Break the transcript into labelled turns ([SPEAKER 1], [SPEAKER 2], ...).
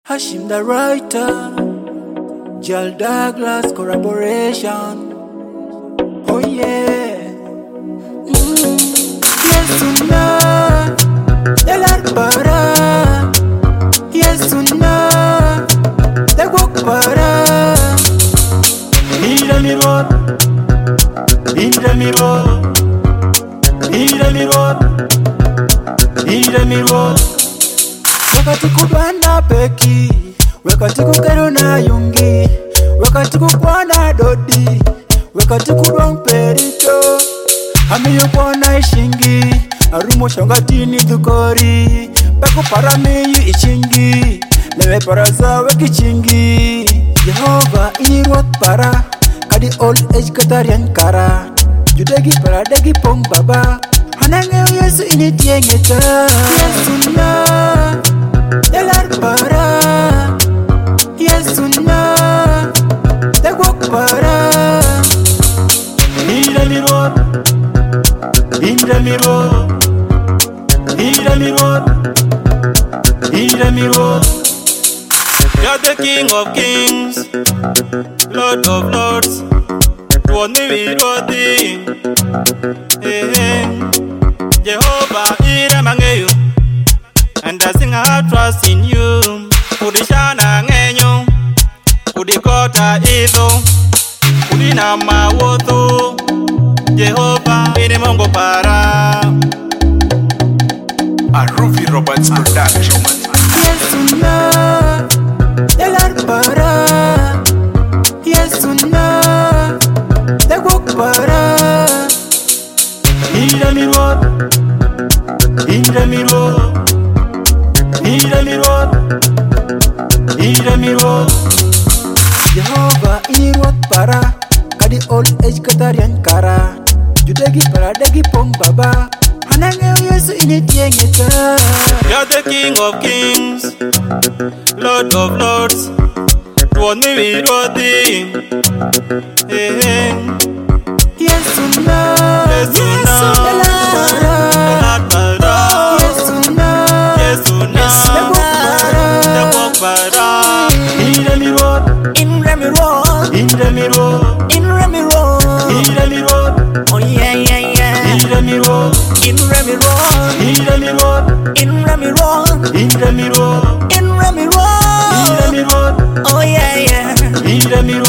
[SPEAKER 1] Hashim the writer, Jal Douglas collaboration. Oh yeah. Yes una, Delar para. Yes una, Degok para. Mira mi voz, mira mi voz, mira mi voz, mira mi voz. Wakati kubanda peki, wakati kukero na yungi, wakati kukwana dodi, wakati kudong perito. Hamiyo kwana ishingi, arumo shongatini dukori. Peko para meyu ishingi, lewe para zawe kichingi. Jehovah inirwat para, kadi old age katarian kara. Judegi para degi pong baba, hanangeo Yesu initiengeta. Yesu na Delar para, Yesu na Degok para. Mira mi voz, mira mi voz, mira mi voz, mira mi voz.
[SPEAKER 2] You're the King of Kings, Lord of Lords. Worthy, worthy. Hey, hey. Jehovah, Iramangeyu. And I sing I trust in you. Udishana ngenyo, udikota izo, udina mawoto. Jehovah, inimongo para.
[SPEAKER 3] A Ruby Roberts production.
[SPEAKER 1] Yesu na Delar para, Yesu na Degok para. Mira mi voz, mira mi voz, mira mi voz, mira mi voz. Jehovah inirwat para, kadi old age katarian kara. Judegi para degi pong baba, hanangeo Yesu initiengeta.
[SPEAKER 2] You're the King of Kings, Lord of Lords. Worthy, worthy. Hey, hey.
[SPEAKER 1] Yesu na,
[SPEAKER 2] Yesu na,
[SPEAKER 1] Delar para, Yesu na,
[SPEAKER 2] Degok para.
[SPEAKER 1] mira mi voz,
[SPEAKER 4] In Remy Road,
[SPEAKER 1] mira mi voz,
[SPEAKER 4] in Remy Road,
[SPEAKER 1] mira mi voz,
[SPEAKER 4] oh yeah, yeah, yeah.
[SPEAKER 1] mira mi voz,
[SPEAKER 4] In Remy Road,
[SPEAKER 1] mira mi voz,
[SPEAKER 4] in Remy Road,
[SPEAKER 1] mira mi voz,
[SPEAKER 4] in Remy
[SPEAKER 1] mira
[SPEAKER 4] Road,
[SPEAKER 1] mi voz,
[SPEAKER 4] oh yeah, yeah.
[SPEAKER 1] mira mi